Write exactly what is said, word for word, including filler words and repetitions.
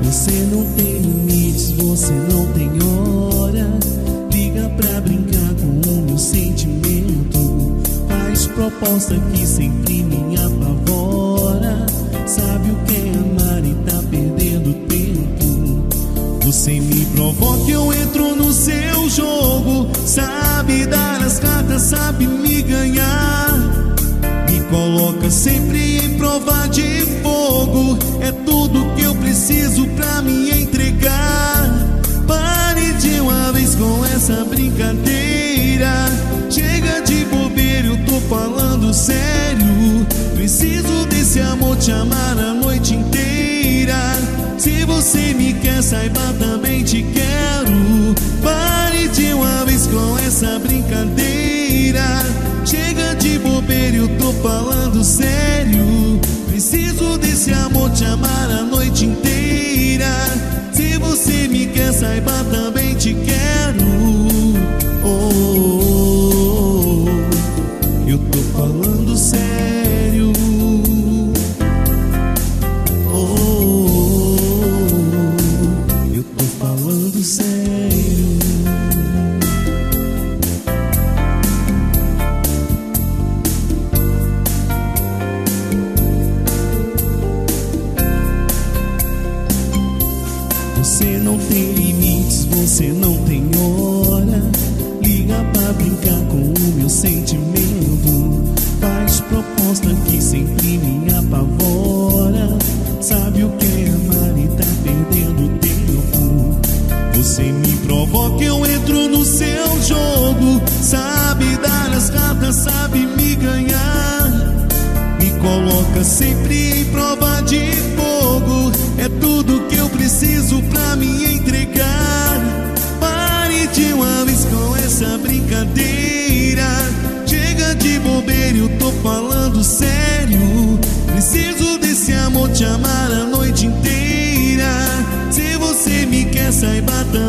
Você não tem limites, você não tem hora. Liga pra brincar com o meu sentimento. Faz proposta que sempre me apavora. Sabe o que é amar e tá perdendo tempo. Você me provoca, eu entro no seu jogo. Sabe dar as cartas, sabe me ganhar. Me coloca sempre em prova de fogo. É tudo que eu preciso pra me entregar. Pare de uma vez com essa brincadeira. Chega de bobeira, eu tô falando sério. Preciso desse amor, te amar a noite inteira. Se você me quer, saiba, também te quero. Pare de uma vez com essa brincadeira. Chega de bobeira, eu tô falando sério. Preciso desse amor, te amar a noite inteira. Se você me quer, saiba, também te quero. Oh, oh, oh, eu tô falando sério. Oh, oh, oh, eu tô falando sério. Você não tem limites, você não tem hora. Liga pra brincar com o meu sentimento. Faz proposta que sempre me apavora. Sabe o que é amar e tá perdendo tempo. Você me provoca, eu entro no seu jogo. Sabe dar as cartas, sabe me ganhar. Me coloca sempre em prova de fogo. É tudo que eu preciso pra me entregar. Pare de uma vez com essa brincadeira. Chega de bobeira, eu tô falando sério. Preciso desse amor, te amar a noite inteira. Se você me quer, saiba, também